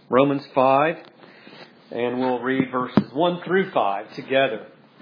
Romans 5, and we'll read verses 1 through 5 together.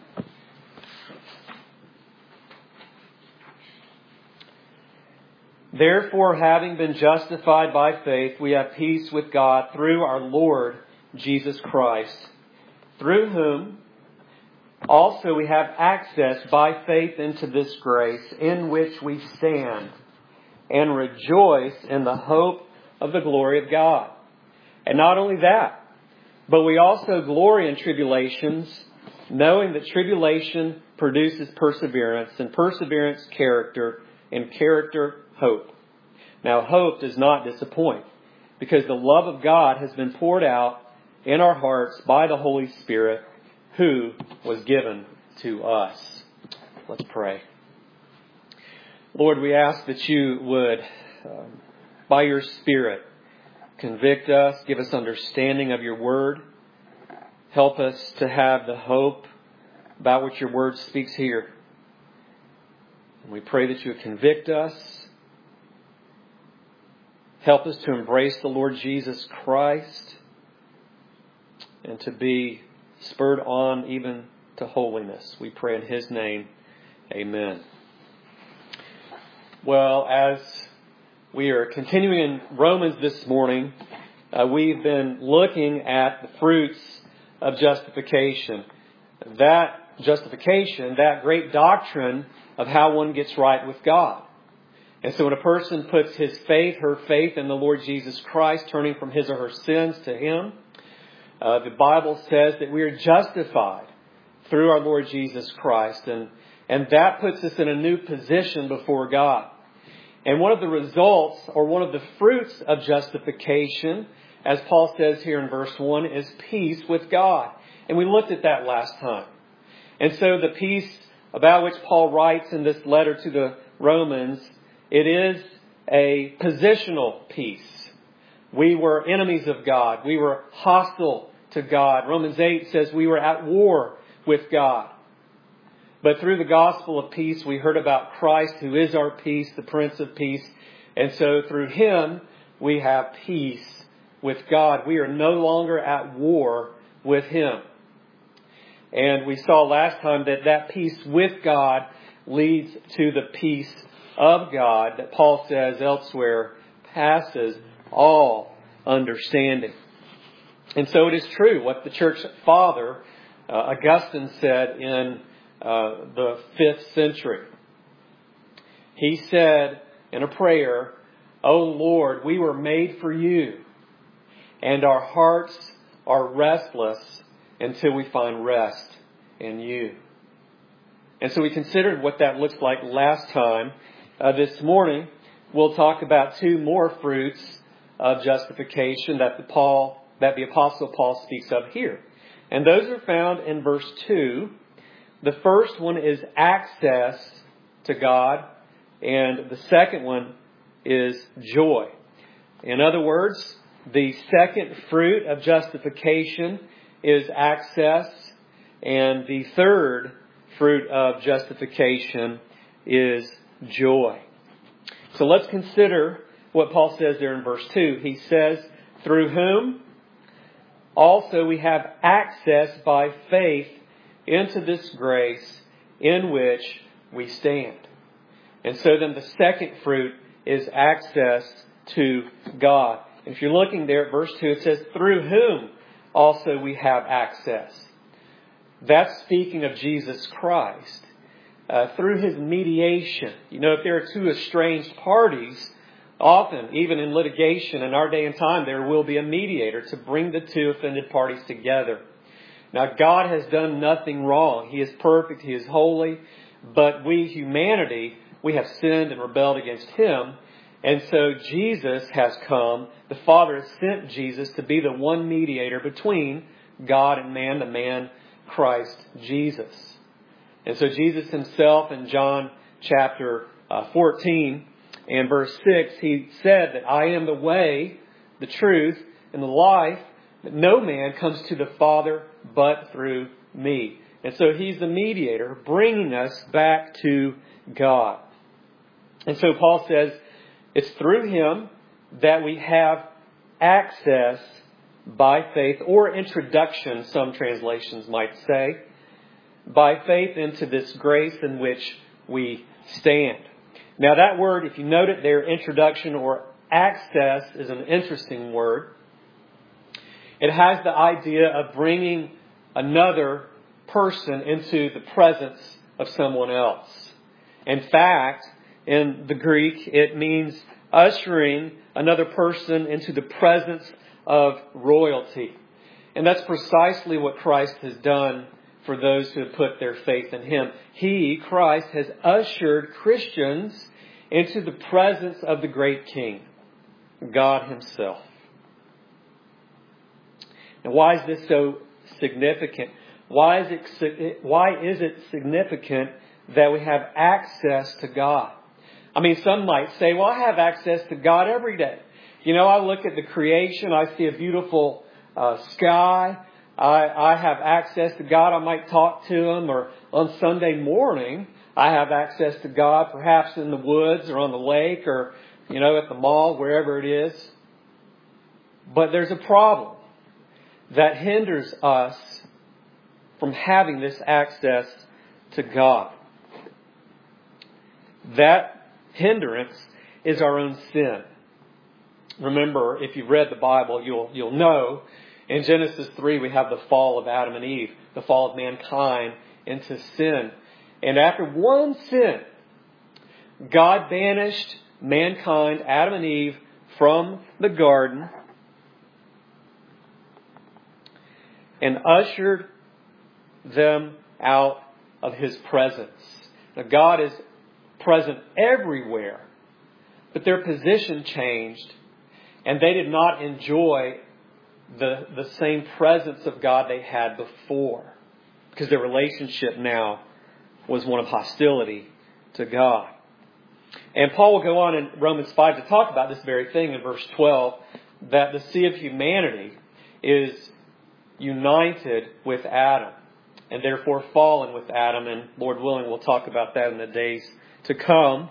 Therefore, having been justified by faith, we have peace with God through our Lord Jesus Christ, through whom also we have access by faith into this grace in which we stand and rejoice in the hope of the glory of God. And not only that, but we also glory in tribulations, knowing that tribulation produces perseverance, and perseverance character, and character hope. Now hope does not disappoint, because the love of God has been poured out in our hearts by the Holy Spirit, who was given to us. Let's pray. Lord, we ask that you would, by your Spirit, convict us, give us understanding of your word. Help us to have the hope about what your word speaks here. And we pray that you would convict us. Help us to embrace the Lord Jesus Christ and to be spurred on even to holiness. We pray in His name. Amen. Well, as we are continuing in Romans this morning, we've been looking at the fruits of justification. That justification, that great doctrine of how one gets right with God. And so when a person puts his faith, her faith in the Lord Jesus Christ, turning from his or her sins to Him, the Bible says that we are justified through our Lord Jesus Christ. And that puts us in a new position before God. And one of the results, or one of the fruits of justification, as Paul says here in verse 1, is peace with God. And we looked at that last time. And so the peace about which Paul writes in this letter to the Romans, it is a positional peace. We were enemies of God. We were hostile to God. Romans 8 says we were at war with God. But through the gospel of peace, we heard about Christ, who is our peace, the Prince of Peace. And so through Him, we have peace with God. We are no longer at war with Him. And we saw last time that that peace with God leads to the peace of God that Paul says elsewhere passes all understanding. And so it is true what the church father Augustine said in the 5th century. He said in a prayer, "O Lord, we were made for you, and our hearts are restless until we find rest in you." And so we considered what that looks like last time. This morning, we'll talk about 2 more fruits of justification that the Apostle Paul speaks of here. And those are found in verse 2. The first one is access to God, and the second one is joy. In other words, the second fruit of justification is access, and the third fruit of justification is joy. So let's consider what Paul says there in verse 2. He says, "Through whom also we have access by faith into this grace in which we stand." And so then the second fruit is access to God. And if you're looking there at verse 2, it says, "Through whom also we have access." That's speaking of Jesus Christ. Through His mediation. You know, if there are 2 estranged parties, often, even in litigation in our day and time, there will be a mediator to bring the 2 offended parties together. Now, God has done nothing wrong. He is perfect. He is holy. But we, humanity, we have sinned and rebelled against Him. And so Jesus has come. The Father has sent Jesus to be the one mediator between God and man, the man Christ Jesus. And so Jesus Himself in John chapter 14 and verse 6, He said that I am the way, the truth, and the life, that no man comes to the Father but through me. And so He's the mediator, bringing us back to God. And so Paul says it's through Him that we have access by faith, or introduction, some translations might say, by faith into this grace in which we stand. Now that word, if you note it there, introduction or access, is an interesting word. It has the idea of bringing another person into the presence of someone else. In fact, in the Greek, it means ushering another person into the presence of royalty. And that's precisely what Christ has done for those who have put their faith in Him. He, Christ, has ushered Christians into the presence of the great King, God Himself. Now, why is this so significant? Why is it significant that we have access to God? I mean, some might say, well, I have access to God every day. You know, I look at the creation, I see a beautiful sky. I have access to God. I might talk to Him. Or on Sunday morning, I have access to God, perhaps in the woods or on the lake or, you know, at the mall, wherever it is. But there's a problem that hinders us from having this access to God. That hindrance is our own sin. Remember, if you've read the Bible, you'll know in Genesis 3 we have the fall of Adam and Eve, the fall of mankind into sin. And after one sin, God banished mankind, Adam and Eve, from the garden and ushered them out of His presence. Now, God is present everywhere, but their position changed, and they did not enjoy the same presence of God they had before, because their relationship now was one of hostility to God. And Paul will go on in Romans 5 to talk about this very thing in verse 12, that the sea of humanity is united with Adam, and therefore fallen with Adam, and Lord willing, we'll talk about that in the days to come.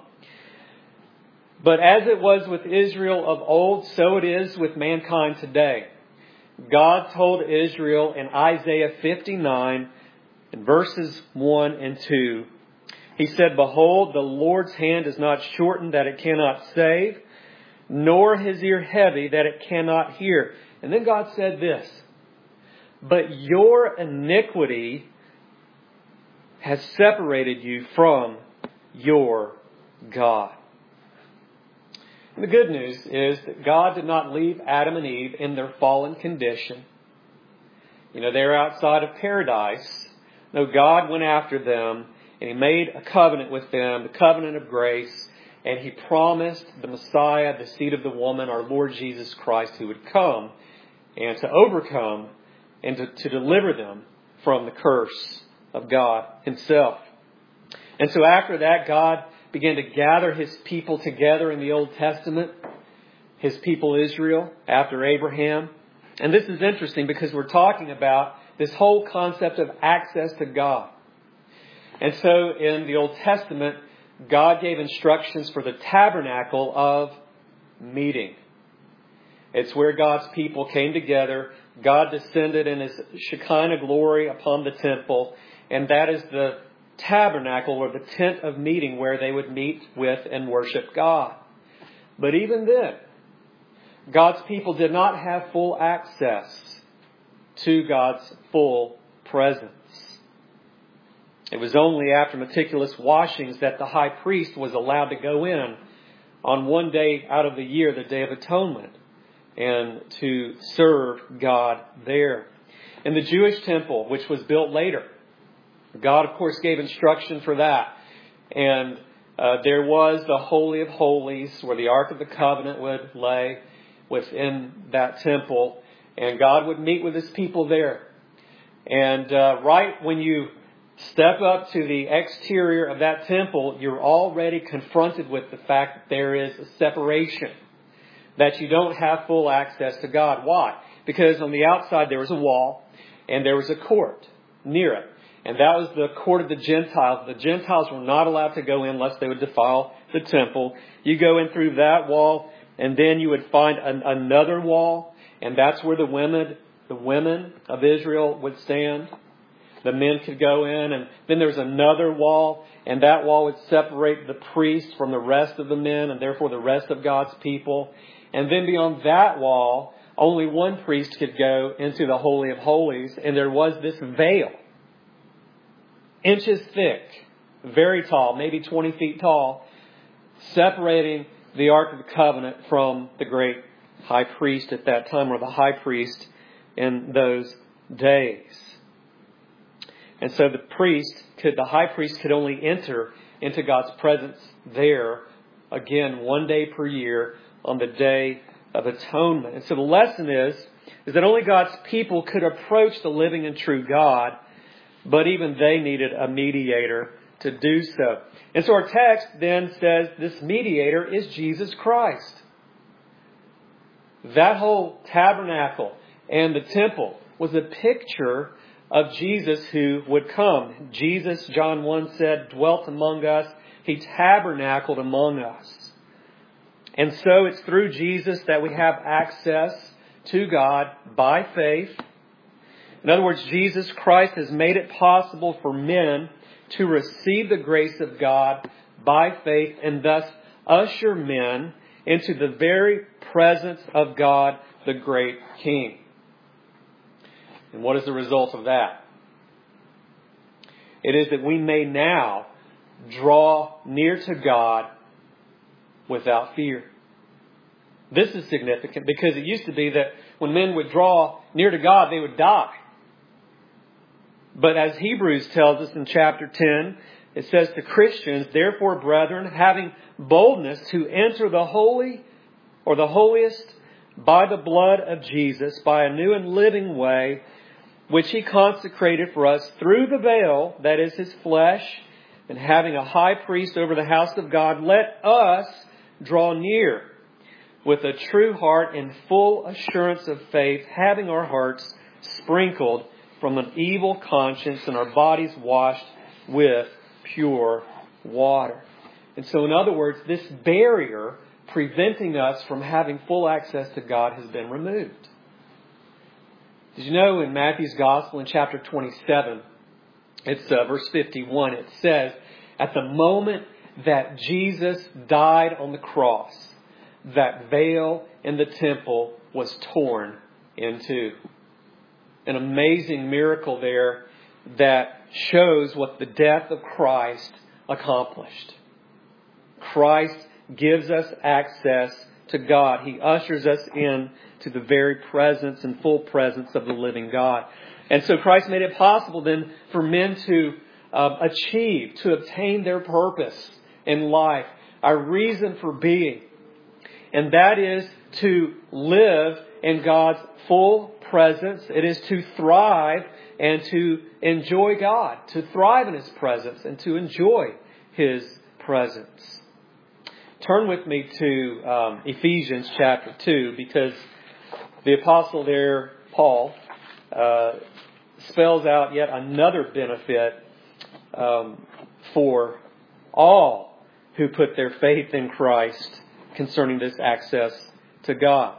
But as it was with Israel of old, so it is with mankind today. God told Israel in Isaiah 59, in verses 1 and 2, He said, "Behold, the Lord's hand is not shortened that it cannot save, nor His ear heavy that it cannot hear." And then God said this, "But your iniquity has separated you from your God." And the good news is that God did not leave Adam and Eve in their fallen condition. You know, they're outside of paradise. No, God went after them and He made a covenant with them, the covenant of grace, and He promised the Messiah, the seed of the woman, our Lord Jesus Christ, who would come and to overcome and to deliver them from the curse of God Himself. And so after that, God began to gather His people together in the Old Testament, His people Israel, after Abraham. And this is interesting because we're talking about this whole concept of access to God. And so in the Old Testament, God gave instructions for the tabernacle of meeting. It's where God's people came together. God descended in His Shekinah glory upon the temple. And that is the tabernacle or the tent of meeting where they would meet with and worship God. But even then, God's people did not have full access to God's full presence. It was only after meticulous washings that the high priest was allowed to go in on one day out of the year, the Day of Atonement, and to serve God there. In the Jewish temple, which was built later, God, of course, gave instruction for that. And there was the Holy of Holies where the Ark of the Covenant would lay within that temple. And God would meet with His people there. And right when you step up to the exterior of that temple, you're already confronted with the fact that there is a separation, that you don't have full access to God. Why? Because on the outside there was a wall and there was a court near it. And that was the court of the Gentiles. The Gentiles were not allowed to go in lest they would defile the temple. You go in through that wall, and then you would find another wall. And that's where the women of Israel would stand. The men could go in, and then there's another wall, and that wall would separate the priests from the rest of the men, and therefore the rest of God's people. And then beyond that wall, only one priest could go into the Holy of Holies, and there was this veil, inches thick, very tall, maybe 20 feet tall, separating the Ark of the Covenant from the great high priest at that time, or the high priest in those days. And so the high priest could only enter into God's presence there, again, one day per year on the Day of Atonement. And so the lesson is that only God's people could approach the living and true God, but even they needed a mediator to do so. And so our text then says this mediator is Jesus Christ. That whole tabernacle and the temple was a picture of Jesus who would come. Jesus, John 1 said, dwelt among us. He tabernacled among us. And so it's through Jesus that we have access to God by faith. In other words, Jesus Christ has made it possible for men to receive the grace of God by faith and thus usher men into the very presence of God, the great King. And what is the result of that? It is that we may now draw near to God without fear. This is significant because it used to be that when men would draw near to God, they would die. But as Hebrews tells us in chapter 10, it says to Christians, therefore, brethren, having boldness to enter the holy or the holiest by the blood of Jesus, by a new and living way, which He consecrated for us through the veil, that is His flesh, and having a high priest over the house of God, let us draw near with a true heart in full assurance of faith, having our hearts sprinkled from an evil conscience and our bodies washed with pure water. And so, in other words, this barrier preventing us from having full access to God has been removed. Did you know in Matthew's Gospel in chapter 27, it's verse 51, it says, at the moment that Jesus died on the cross, that veil in the temple was torn in two. An amazing miracle there that shows what the death of Christ accomplished. Christ gives us access to God. He ushers us in to the very presence and full presence of the living God. And so Christ made it possible then for men to to obtain their purpose in life, our reason for being. And that is to live in God's full presence. It is to thrive and to enjoy God, to thrive in His presence and to enjoy His presence. Turn with me to Ephesians chapter 2, because the apostle there, Paul, spells out yet another benefit for all who put their faith in Christ concerning this access to God.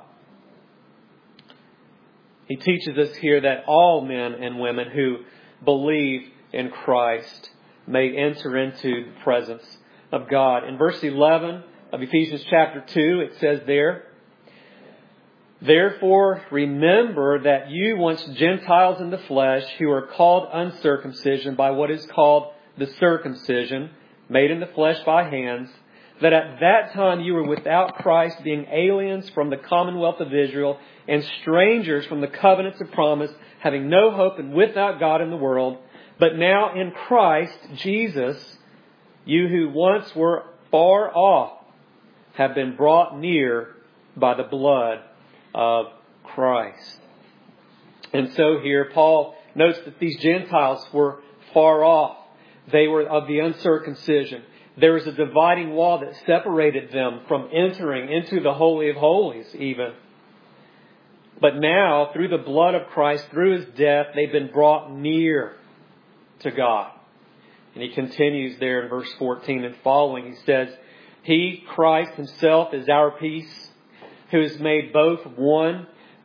He teaches us here that all men and women who believe in Christ may enter into the presence of God. In verse 11 of Ephesians chapter 2, it says there, therefore, remember that you once Gentiles in the flesh, who are called uncircumcision by what is called the circumcision, made in the flesh by hands, that at that time you were without Christ, being aliens from the commonwealth of Israel and strangers from the covenants of promise, having no hope and without God in the world. But now in Christ Jesus, you who once were far off have been brought near by the blood of Christ. And so here Paul notes that these Gentiles were far off. They were of the uncircumcision. There was a dividing wall that separated them from entering into the Holy of Holies even. But now, through the blood of Christ, through His death, they've been brought near to God. And he continues there in verse 14 and following. He says, He, Christ Himself, is our peace, who has made both one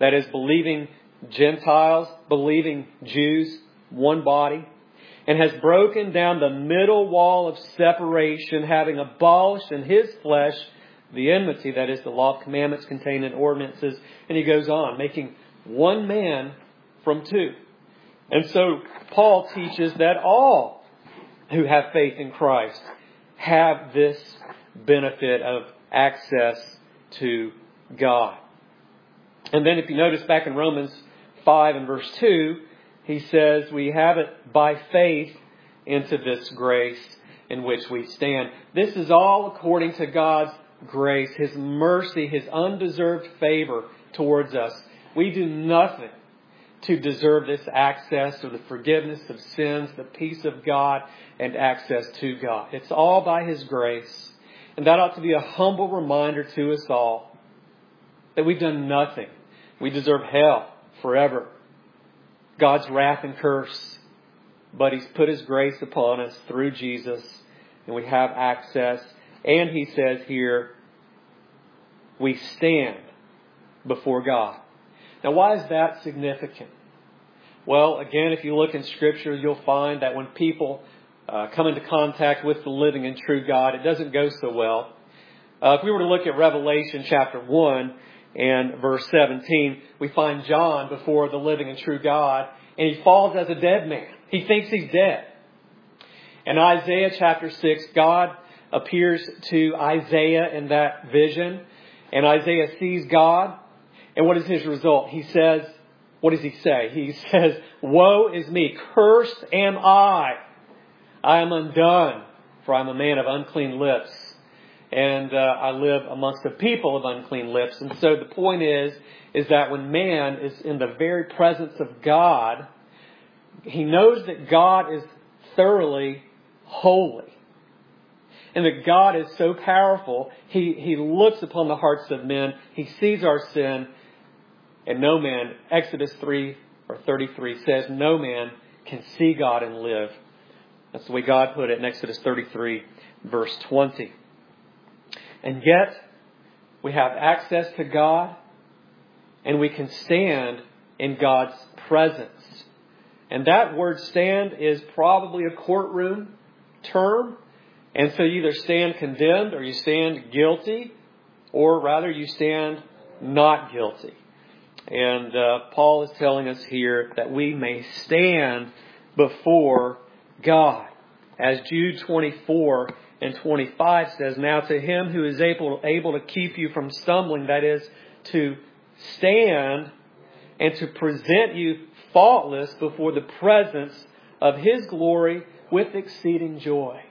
that is believing Gentiles, believing Jews, one body, and has broken down the middle wall of separation, having abolished in His flesh the enmity, that is the law of commandments contained in ordinances. And he goes on, making one man from two. And so Paul teaches that all who have faith in Christ have this benefit of access to God. And then if you notice back in Romans 5 and verse 2, he says we have it by faith into this grace in which we stand. This is all according to God's grace, His mercy, His undeserved favor towards us. We do nothing to deserve this access or the forgiveness of sins, the peace of God, and access to God. It's all by His grace. And that ought to be a humble reminder to us all that we've done nothing. We deserve hell forever, God's wrath and curse. But He's put His grace upon us through Jesus, and we have access. And He says here, we stand before God. Now, why is that significant? Well, again, if you look in Scripture, you'll find that when people come into contact with the living and true God, it doesn't go so well. If we were to look at Revelation chapter 1 and verse 17, we find John before the living and true God, and he falls as a dead man. He thinks he's dead. In Isaiah chapter 6, God appears to Isaiah in that vision, and Isaiah sees God. And what is his result? He says, what does he say? He says, "Woe is me, cursed am I. I am undone, for I am a man of unclean lips. And I live amongst the people of unclean lips." And so the point is that when man is in the very presence of God, he knows that God is thoroughly holy. And that God is so powerful, He looks upon the hearts of men, He sees our sin, and no man, Exodus 3 or 33 says, no man can see God and live. That's the way God put it in Exodus 33 verse 20. And yet, we have access to God, and we can stand in God's presence. And that word stand is probably a courtroom term. And so you either stand condemned or you stand guilty, or rather you stand not guilty. And Paul is telling us here that we may stand before God. As Jude 24 and 25 says, "Now to Him who is able to keep you from stumbling," that is, to stand and to present you faultless before the presence of His glory with exceeding joy.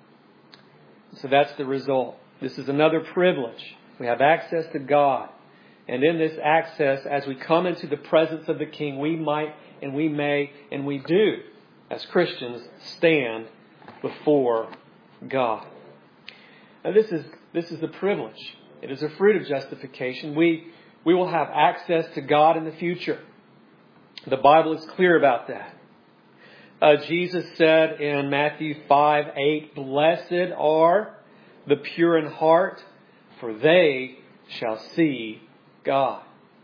So that's the result. This is another privilege. We have access to God. And in this access, as we come into the presence of the King, we might and we may and we do, as Christians, stand before God. Now this is the privilege. It is a fruit of justification. We will have access to God in the future. The Bible is clear about that. Jesus said in Matthew 5:8, "Blessed are the pure in heart, for they shall see God."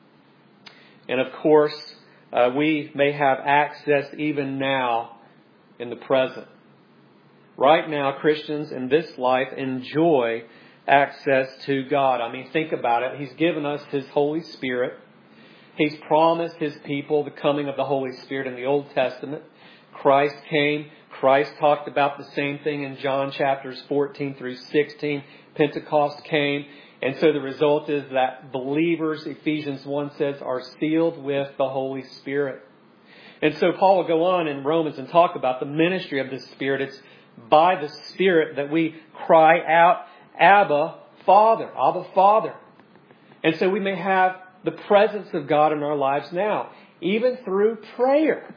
And of course, we may have access even now in the present. Right now, Christians in this life enjoy access to God. I mean, think about it. He's given us His Holy Spirit. He's promised His people the coming of the Holy Spirit in the Old Testament. Christ came. Christ talked about the same thing in John chapters 14 through 16. Pentecost came. And so the result is that believers, Ephesians 1 says, are sealed with the Holy Spirit. And so Paul will go on in Romans and talk about the ministry of the Spirit. It's by the Spirit that we cry out, Abba, Father, Abba, Father. And so we may have the presence of God in our lives now, even through prayer.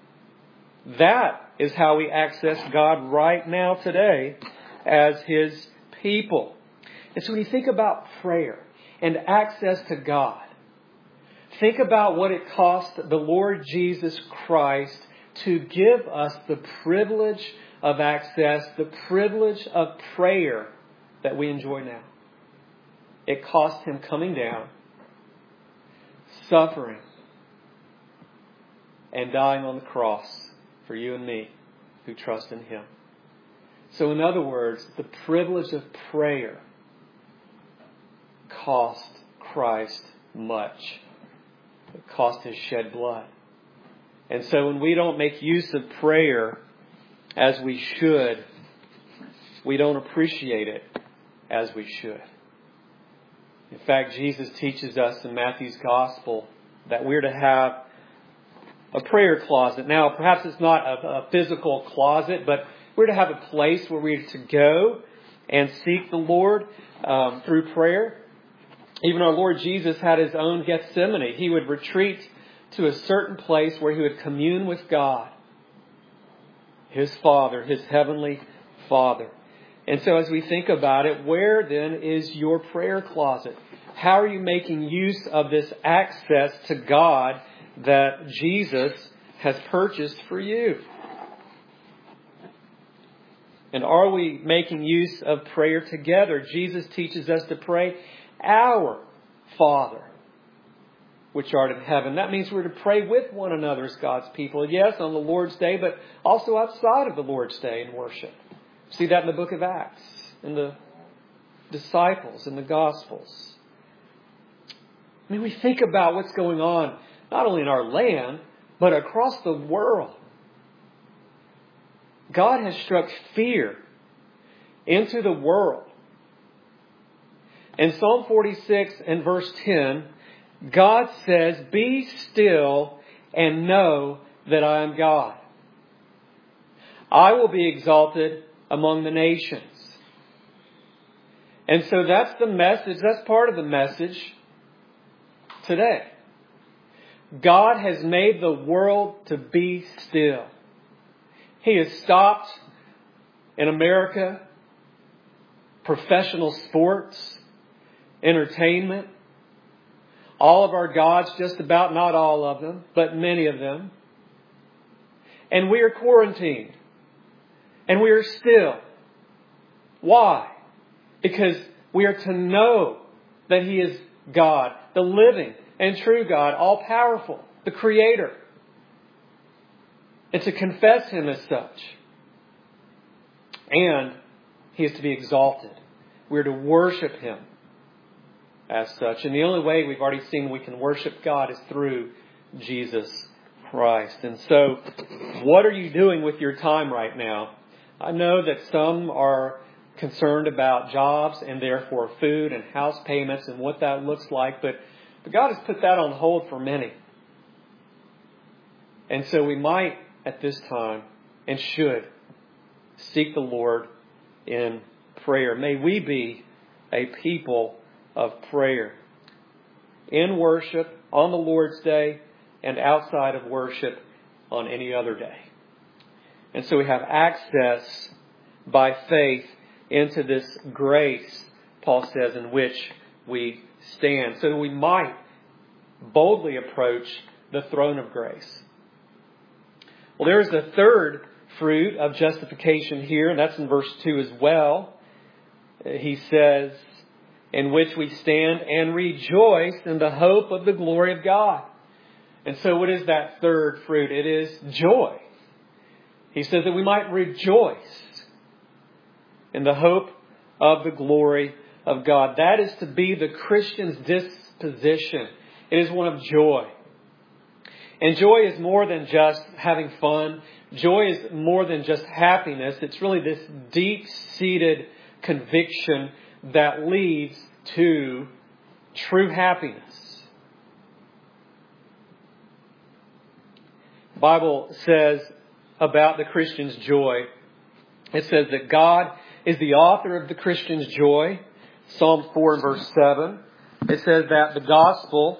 That is how we access God right now today as His people. And so when you think about prayer and access to God, think about what it cost the Lord Jesus Christ to give us the privilege of access, the privilege of prayer that we enjoy now. It cost Him coming down, suffering and dying on the cross for you and me who trust in Him. So in other words, the privilege of prayer cost Christ much. It cost His shed blood. And so when we don't make use of prayer as we should, we don't appreciate it as we should. In fact, Jesus teaches us in Matthew's Gospel that we're to have a prayer closet. Now, perhaps it's not a physical closet, but we're to have a place where we're to go and seek the Lord through prayer. Even our Lord Jesus had His own Gethsemane. He would retreat to a certain place where He would commune with God, His Father, His Heavenly Father. And so as we think about it, where then is your prayer closet? How are you making use of this access to God that Jesus has purchased for you? And are we making use of prayer together? Jesus teaches us to pray, Our Father, which art in heaven. That means we're to pray with one another as God's people. Yes, on the Lord's Day, but also outside of the Lord's Day in worship. See that in the book of Acts, in the disciples, in the Gospels. I mean, we think about what's going on, not only in our land, but across the world. God has struck fear into the world. In Psalm 46 and verse 10, God says, Be still and know that I am God. I will be exalted among the nations. And so that's the message, that's part of the message today. God has made the world to be still. He has stopped in America professional sports, entertainment, all of our gods, just about, not all of them, but many of them. And we are quarantined. And we are still. Why? Because we are to know that He is God, the living and true God, all powerful, the Creator. And to confess Him as such. And He is to be exalted. We are to worship Him as such. And the only way we've already seen we can worship God is through Jesus Christ. And so, what are you doing with your time right now? I know that some are concerned about jobs and therefore food and house payments and what that looks like. But God has put that on hold for many. And so we might at this time and should seek the Lord in prayer. May we be a people of prayer in worship on the Lord's Day and outside of worship on any other day. And so we have access by faith into this grace, Paul says, in which we stand. So that we might boldly approach the throne of grace. Well, there's the third fruit of justification here, and that's in verse 2 as well. He says, in which we stand and rejoice in the hope of the glory of God. And so what is that third fruit? It is joy. He says that we might rejoice in the hope of the glory of God. That is to be the Christian's disposition. It is one of joy. And joy is more than just having fun. Joy is more than just happiness. It's really this deep-seated conviction that leads to true happiness. The Bible says about the Christian's joy, it says that God is the author of the Christian's joy. Psalm 4 and verse 7. It says that the gospel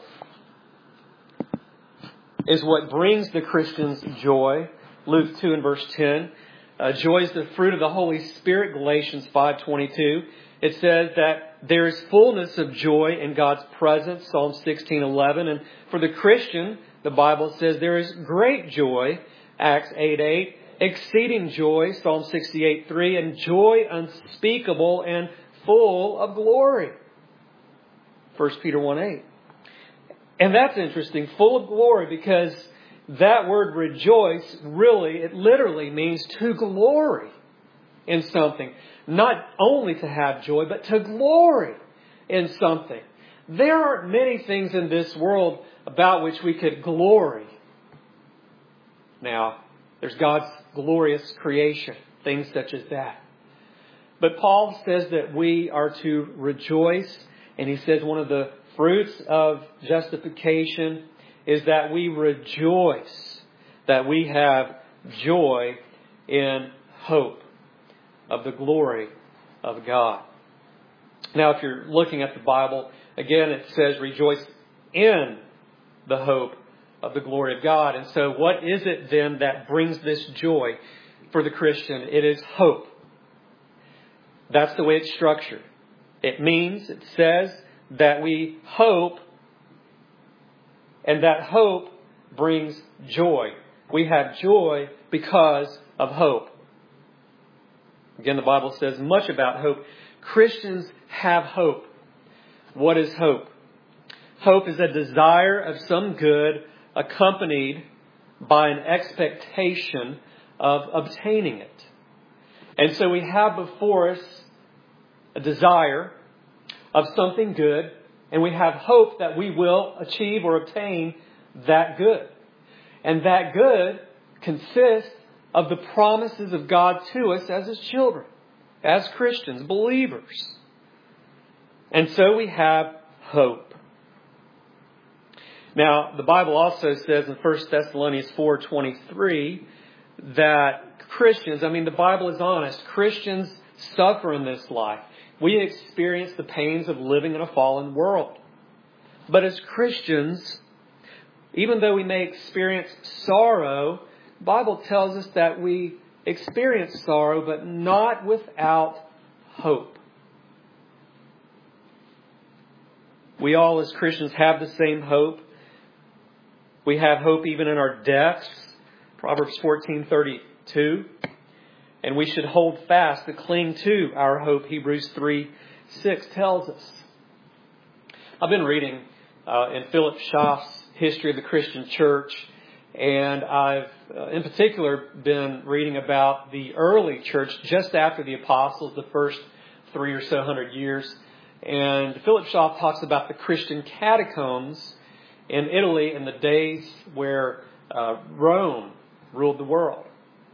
is what brings the Christian's joy. Luke 2 and verse 10. Joy is the fruit of the Holy Spirit. Galatians 5:22. It says that there is fullness of joy in God's presence. Psalm 16:11. And for the Christian, the Bible says there is great joy. Acts 8:8. Exceeding joy. Psalm 68:3. And joy unspeakable and full of glory. 1 Peter 1:8. And that's interesting, full of glory, because that word rejoice it literally means to glory in something. Not only to have joy, but to glory in something. There aren't many things in this world about which we could glory. Now, there's God's glorious creation, things such as that. But Paul says that we are to rejoice, and he says one of the fruits of justification is that we rejoice, that we have joy in hope of the glory of God. Now, if you're looking at the Bible, again, it says rejoice in the hope of the glory of God. And so what is it then that brings this joy for the Christian? It is hope. That's the way it's structured. It says that we hope, and that hope brings joy. We have joy because of hope. Again, the Bible says much about hope. Christians have hope. What is hope? Hope is a desire of some good accompanied by an expectation of obtaining it. And so we have before us a desire of something good, and we have hope that we will achieve or obtain that good. And that good consists of the promises of God to us as His children, as Christians, believers. And so we have hope. Now, the Bible also says in 1 Thessalonians 4:23 that Christians, the Bible is honest, Christians suffer in this life. We experience the pains of living in a fallen world. But as Christians, even though we may experience sorrow, the Bible tells us that we experience sorrow, but not without hope. We all as Christians have the same hope. We have hope even in our deaths. Proverbs 14:32. And we should hold fast to cling to our hope. Hebrews 3:6 tells us. I've been reading in Philip Schaff's History of the Christian Church. And I've in particular been reading about the early church just after the apostles, the first 300 or so years. And Philip Schaff talks about the Christian catacombs in Italy in the days where Rome ruled the world.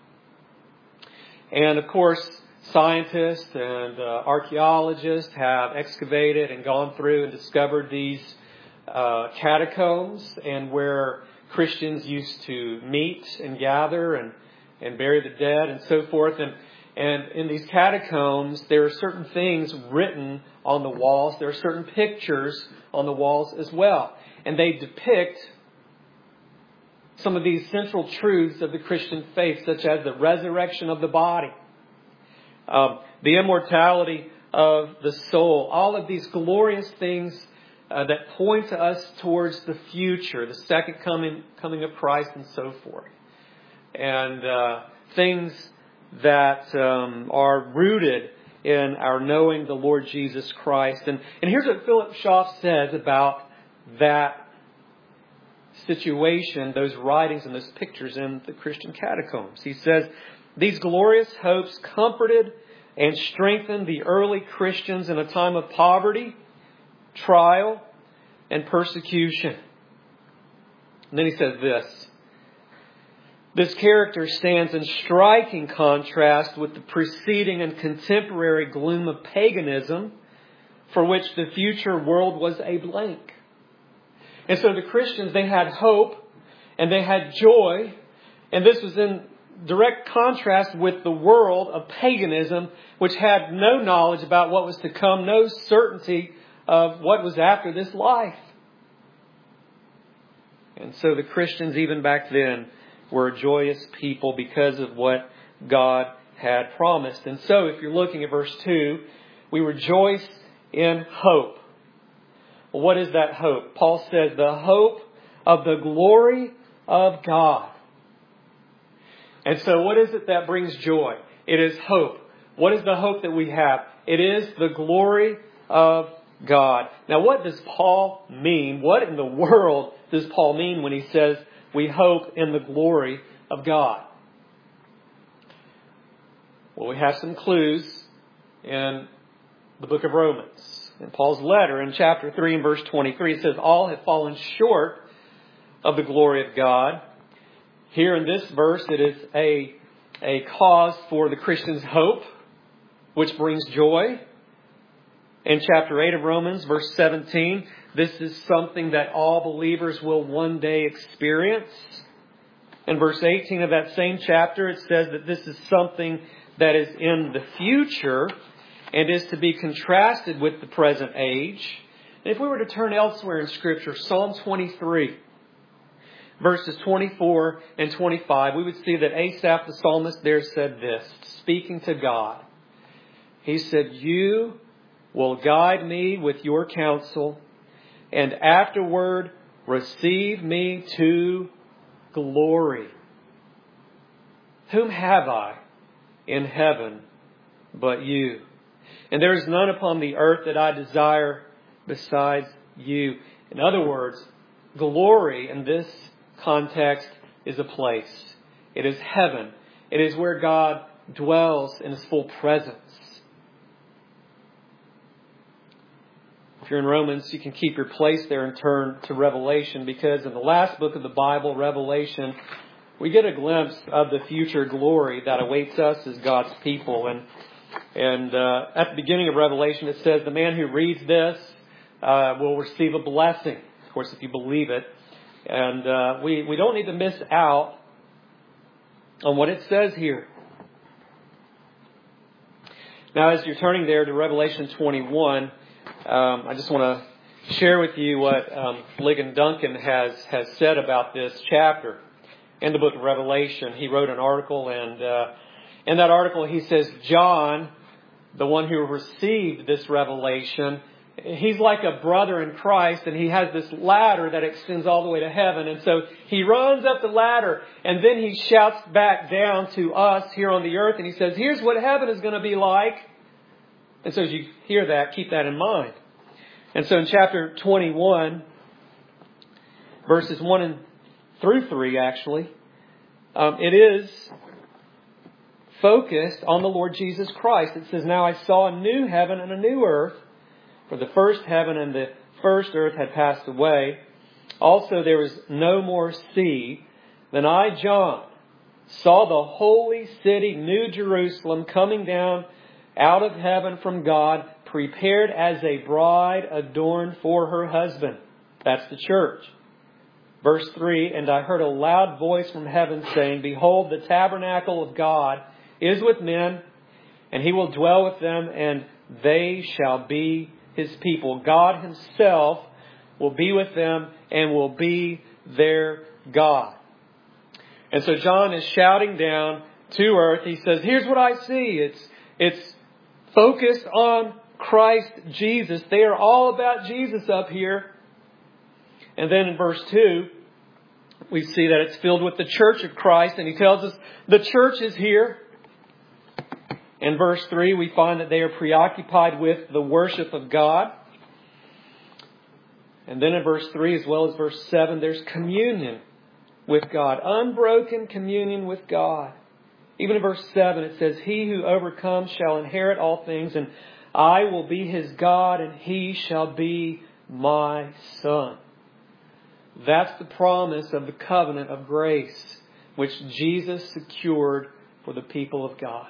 And of course, scientists and archaeologists have excavated and gone through and discovered these catacombs, and where Christians used to meet and gather and bury the dead and so forth. And in these catacombs, there are certain things written on the walls. There are certain pictures on the walls as well. And they depict some of these central truths of the Christian faith, such as the resurrection of the body, the immortality of the soul, all of these glorious things that point to us towards the future, the second coming of Christ and so forth. And things that are rooted in our knowing the Lord Jesus Christ. And here's what Philip Schaff says about that situation, those writings and those pictures in the Christian catacombs. He says, these glorious hopes comforted and strengthened the early Christians in a time of poverty, trial, and persecution. And then he says this. This character stands in striking contrast with the preceding and contemporary gloom of paganism, for which the future world was a blank. And so the Christians, they had hope and they had joy. And this was in direct contrast with the world of paganism, which had no knowledge about what was to come, no certainty of what was after this life. And so the Christians, even back then, were a joyous people because of what God had promised. And so if you're looking at verse 2, we rejoice in hope. Well, what is that hope? Paul says the hope of the glory of God. And so what is it that brings joy? It is hope. What is the hope that we have? It is the glory of God. Now, what does Paul mean? What in the world does Paul mean when he says we hope in the glory of God? Well, we have some clues in the book of Romans. In Paul's letter, in chapter 3 and verse 23, it says, all have fallen short of the glory of God. Here in this verse, it is a cause for the Christian's hope, which brings joy. In chapter 8 of Romans, verse 17, this is something that all believers will one day experience. In verse 18 of that same chapter, it says that this is something that is in the future and is to be contrasted with the present age. And if we were to turn elsewhere in Scripture, Psalm 23, verses 24 and 25, we would see that Asaph the psalmist there said this, speaking to God. He said, you will guide me with your counsel, and afterward receive me to glory. Whom have I in heaven but you? And there is none upon the earth that I desire besides you. In other words, glory in this context is a place. It is heaven. It is where God dwells in His full presence. If you're in Romans, you can keep your place there and turn to Revelation, because in the last book of the Bible, Revelation, we get a glimpse of the future glory that awaits us as God's people. And at the beginning of Revelation, it says the man who reads this will receive a blessing. Of course, if you believe it. And we don't need to miss out on what it says here. Now, as you're turning there to Revelation 21, I just want to share with you what Ligon Duncan has said about this chapter. In the book of Revelation, he wrote an article, and in that article he says, John, the one who received this revelation, he's like a brother in Christ, and he has this ladder that extends all the way to heaven. And so he runs up the ladder, and then he shouts back down to us here on the earth, and he says, here's what heaven is going to be like. And so as you hear that, keep that in mind. And so in chapter 21, verses 1 through 3, actually, it is focused on the Lord Jesus Christ. It says, now I saw a new heaven and a new earth, for the first heaven and the first earth had passed away. Also there was no more sea. Then I, John, saw the holy city, New Jerusalem, coming down out of heaven from God, prepared as a bride adorned for her husband. That's the church. Verse 3, and I heard a loud voice from heaven saying, behold, the tabernacle of God is with men, and He will dwell with them, and they shall be His people. God Himself will be with them and will be their God. And so John is shouting down to earth. He says, here's what I see. It's focused on Christ Jesus. They are all about Jesus up here. And then in verse 2, we see that it's filled with the church of Christ. And he tells us the church is here. In verse 3, we find that they are preoccupied with the worship of God. And then in verse 3 as well as verse 7, there's communion with God. Unbroken communion with God. Even in verse 7, it says, he who overcomes shall inherit all things, and I will be his God, and he shall be my son. That's the promise of the covenant of grace, which Jesus secured for the people of God.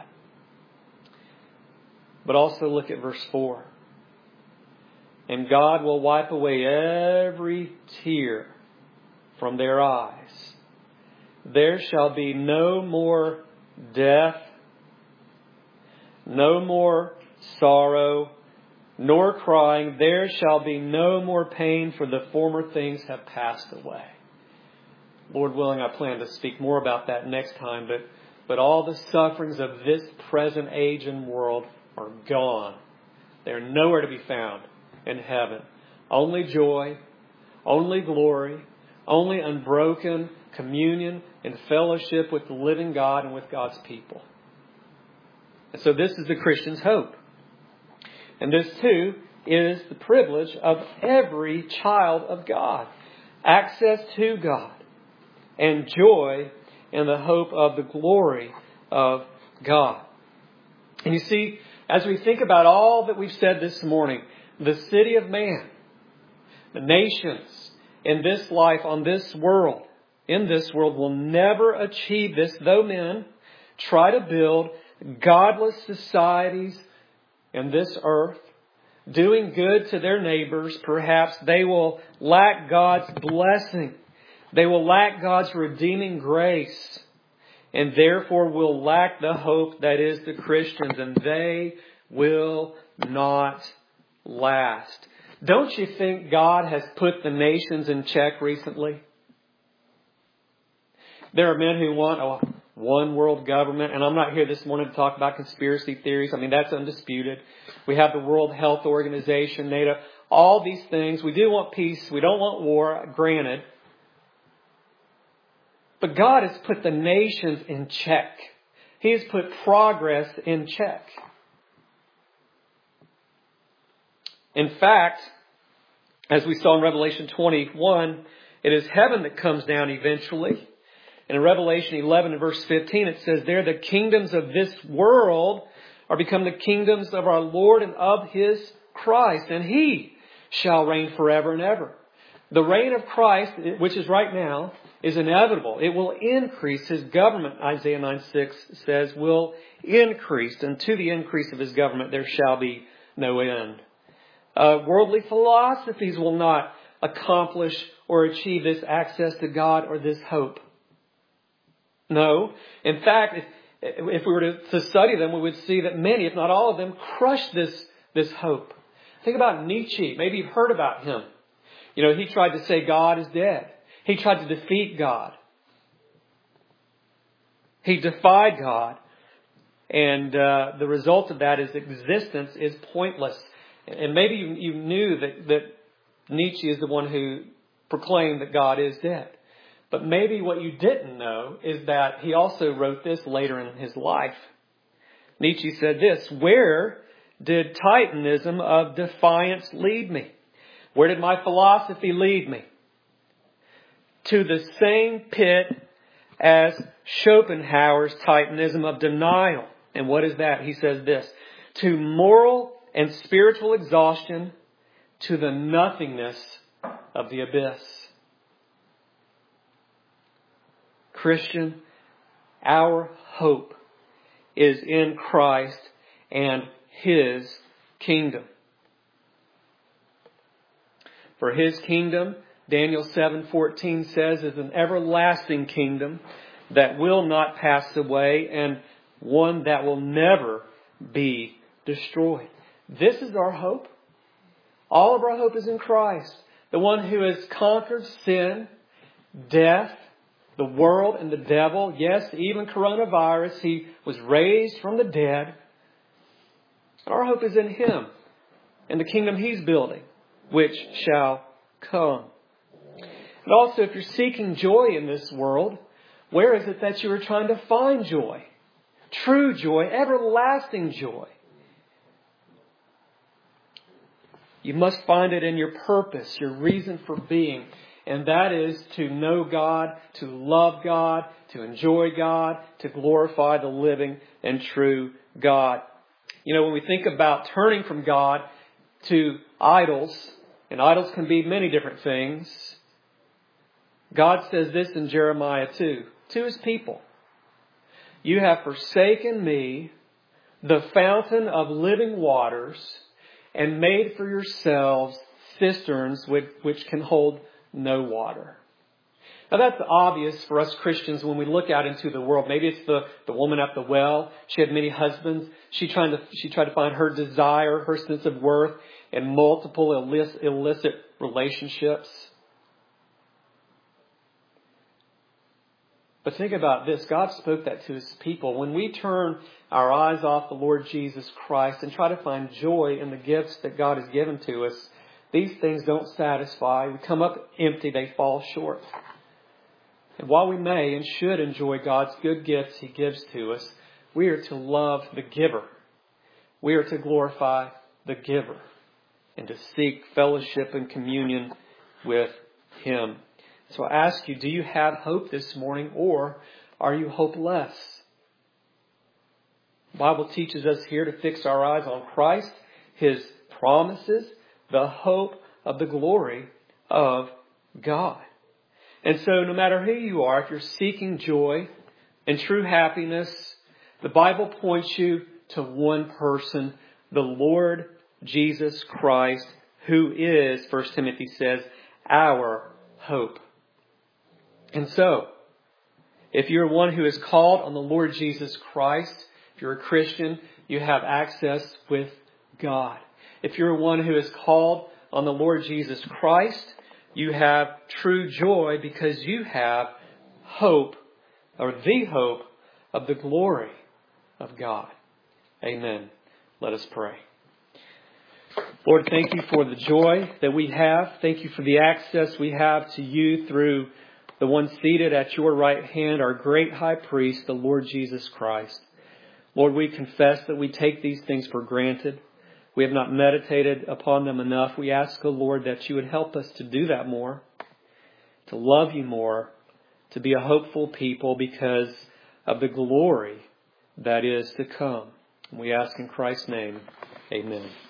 But also look at verse 4. And God will wipe away every tear from their eyes. There shall be no more death, no more sorrow, nor crying. There shall be no more pain, for the former things have passed away. Lord willing, I plan to speak more about that next time, but all the sufferings of this present age and world are gone. They're nowhere to be found in heaven. Only joy, only glory, only unbroken communion and fellowship with the living God and with God's people. And so this is the Christian's hope. And this too is the privilege of every child of God. Access to God and joy in the hope of the glory of God. And you see, as we think about all that we've said this morning, the city of man, the nations in this life, on this world, in this world will never achieve this, though men try to build godless societies in this earth, doing good to their neighbors. Perhaps they will lack God's blessing. They will lack God's redeeming grace, and therefore will lack the hope that is the Christians, and they will not last. Don't you think God has put the nations in check recently? There are men who want a one world government, and I'm not here this morning to talk about conspiracy theories. I mean, that's undisputed. We have the World Health Organization, NATO, all these things. We do want peace. We don't want war, granted. But God has put the nations in check. He has put progress in check. In fact, as we saw in Revelation 21, it is heaven that comes down eventually. And in Revelation 11 and verse 15, it says there, the kingdoms of this world are become the kingdoms of our Lord and of His Christ, and He shall reign forever and ever. The reign of Christ, which is right now, is inevitable. It will increase. His government, Isaiah 9:6 says, will increase. And to the increase of His government there shall be no end. Worldly philosophies will not accomplish or achieve this access to God or this hope. No. In fact, if we were to study them, we would see that many, if not all of them, crush this hope. Think about Nietzsche. Maybe you've heard about him. You know, he tried to say God is dead. He tried to defeat God. He defied God. And the result of that is existence is pointless. And maybe you knew that Nietzsche is the one who proclaimed that God is dead. But maybe what you didn't know is that he also wrote this later in his life. Nietzsche said this, "Where did Titanism of defiance lead me? Where did my philosophy lead me? To the same pit as Schopenhauer's Titanism of denial." And what is that? He says this, "To moral and spiritual exhaustion, to the nothingness of the abyss." Christian, our hope is in Christ and His kingdom. For His kingdom, Daniel 7:14 says, is an everlasting kingdom that will not pass away and one that will never be destroyed. This is our hope. All of our hope is in Christ, the one who has conquered sin, death, the world and the devil. Yes, even coronavirus. He was raised from the dead. Our hope is in Him and the kingdom He's building, which shall come. And also, if you're seeking joy in this world, where is it that you are trying to find joy? True joy, everlasting joy. You must find it in your purpose, your reason for being. And that is to know God, to love God, to enjoy God, to glorify the living and true God. You know, when we think about turning from God to idols, and idols can be many different things, God says this in Jeremiah 2 to His people. "You have forsaken me, the fountain of living waters, and made for yourselves cisterns which can hold no water." Now that's obvious for us Christians when we look out into the world. Maybe it's the woman at the well. She had many husbands. She tried to find her desire, her sense of worth in multiple illicit relationships. But think about this. God spoke that to His people. When we turn our eyes off the Lord Jesus Christ and try to find joy in the gifts that God has given to us, these things don't satisfy. We come up empty. They fall short. And while we may and should enjoy God's good gifts He gives to us, we are to love the giver. We are to glorify the giver. and to seek fellowship and communion with Him. So I ask you, do you have hope this morning, or are you hopeless? The Bible teaches us here to fix our eyes on Christ, His promises, the hope of the glory of God. And so no matter who you are, if you're seeking joy and true happiness, the Bible points you to one person, the Lord Jesus Christ, who is, 1 Timothy says, our hope. And so, if you're one who is called on the Lord Jesus Christ, if you're a Christian, you have access with God. If you're one who is called on the Lord Jesus Christ, you have true joy because you have hope, or the hope of the glory of God. Amen. Let us pray. Lord, thank you for the joy that we have. Thank you for the access we have to you through the one seated at your right hand, our great high priest, the Lord Jesus Christ. Lord, we confess that we take these things for granted. We have not meditated upon them enough. We ask, O Lord, that you would help us to do that more, to love you more, to be a hopeful people because of the glory that is to come. We ask in Christ's name, amen.